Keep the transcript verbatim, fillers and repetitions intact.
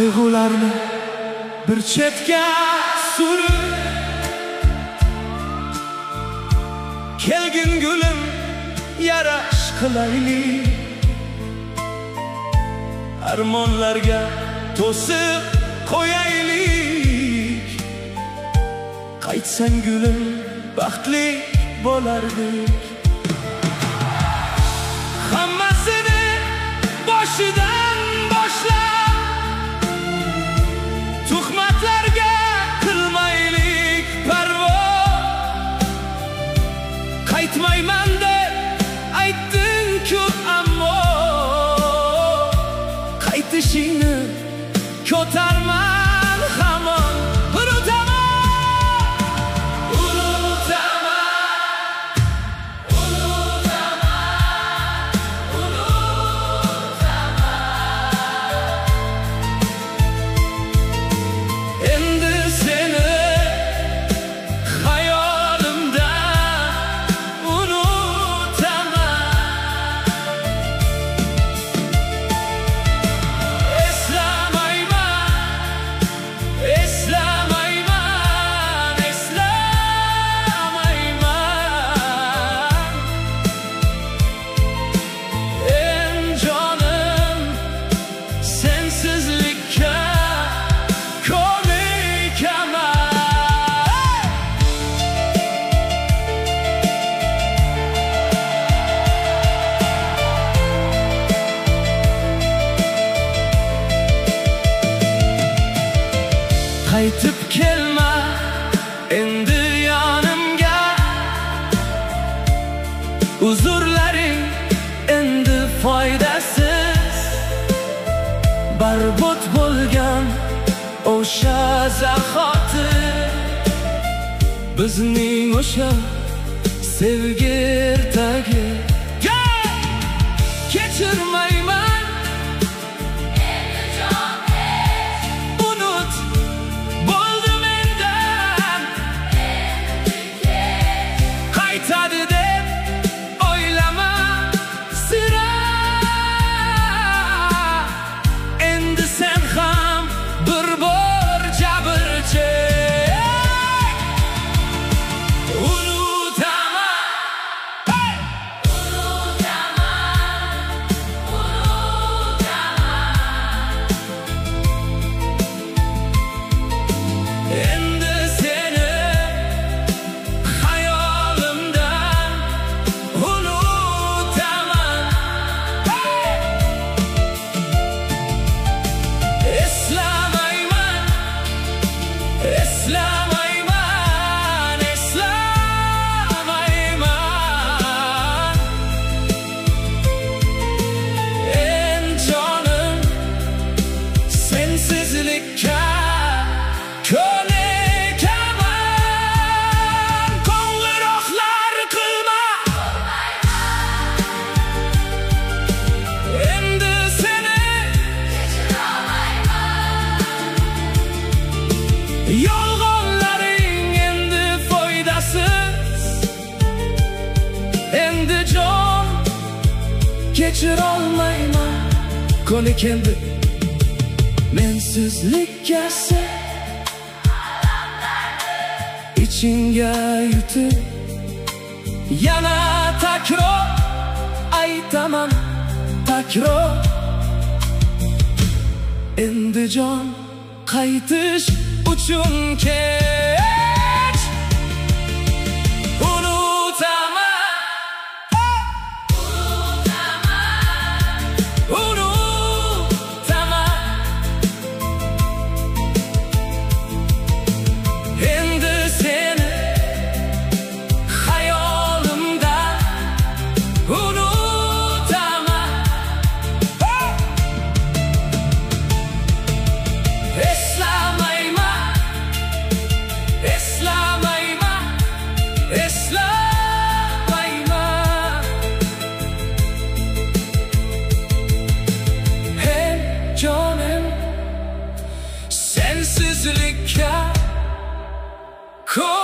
qayg'ularni bir chetga surib, kelgin gulim yarash qilaylik, armonlarga to'sib qo'yaylik. Qaytsang gulim baxtli bo'lardik. Hammasini boshidan boshlab, tuhmatlarga qilmaylik parvo. Qaytmayman deb aytding-ku, ammo qaytishingni ko'tarman hamon. Qaytib kelma endi yonimga, uzurlaring endi foydasiz. Barbod bo'lgan o'sha zahoti, bizning o'sha sevgi ertagi. Kechirmayman yolg'onlaring endi foydasiz. Endi jon kechirolmayman, kuni keldi mensizlikka sen. Ichingga yutib yana takror aytaman, takror. Endi jon qaytish uchun kech. Unutaman, unutaman, unutaman. Endi seni hayolimda unutaman. Eslamayman, eslamayman, eslamayman. Hem jonim sensizlikka